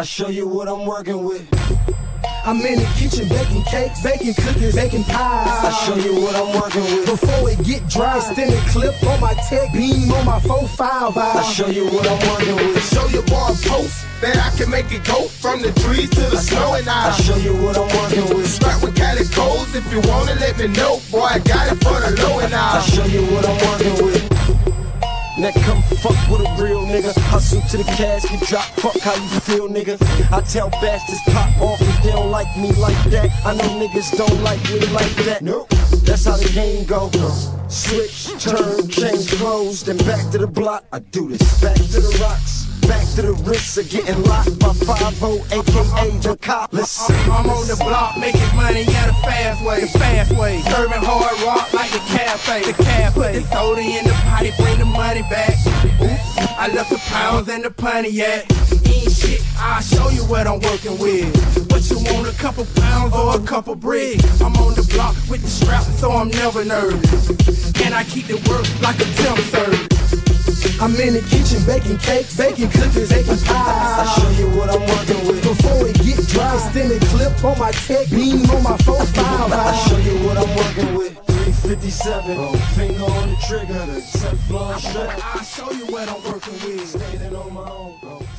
I show you what I'm working with. I'm in the kitchen baking cakes, baking cookies, baking pies. I show you what I'm working with. Before it get dry, extended clip on my tech beam on my 4.5. I show you what I'm working with. Show your boy a post that I can make it go from the trees to the snow, and I show you what I'm working with. Strap with Cali codes if you wanna let me know. Boy, I got it for the low, and I show you what I'm working with. Now come fuck with a real nigga. Hustle to the cash, get drop. Fuck how you feel, nigga. I tell bastards pop off if they don't like me like that. I know niggas don't like me like that. Nope. That's how the game go. Switch, turn, change clothes, then back to the block. I do this. Back to the rocks, back to the risks of getting locked by 5-0, aka the cop. Listen, I'm on the block making money at a fast way. The fast way. Serving hard rock like the cafe. The cafe. Put the soda in the potty, bring the money back. Oops, I left the pounds and the Pontiac. Ain't shit, I'll show you what I'm working with. What you want, a couple pounds or a couple bricks? I'm on the block with the strap, so I'm never nervous. And I keep the work like a temp service. I'm in the kitchen baking cakes, baking cookies, baking pies. I show you what I'm working with. Before it get dry, extended clip on my tech beam on my 4.5. I show you what I'm working with. 357, finger on the trigger, the Teflon shirt. I'll show you what I'm working with. Standing on my own.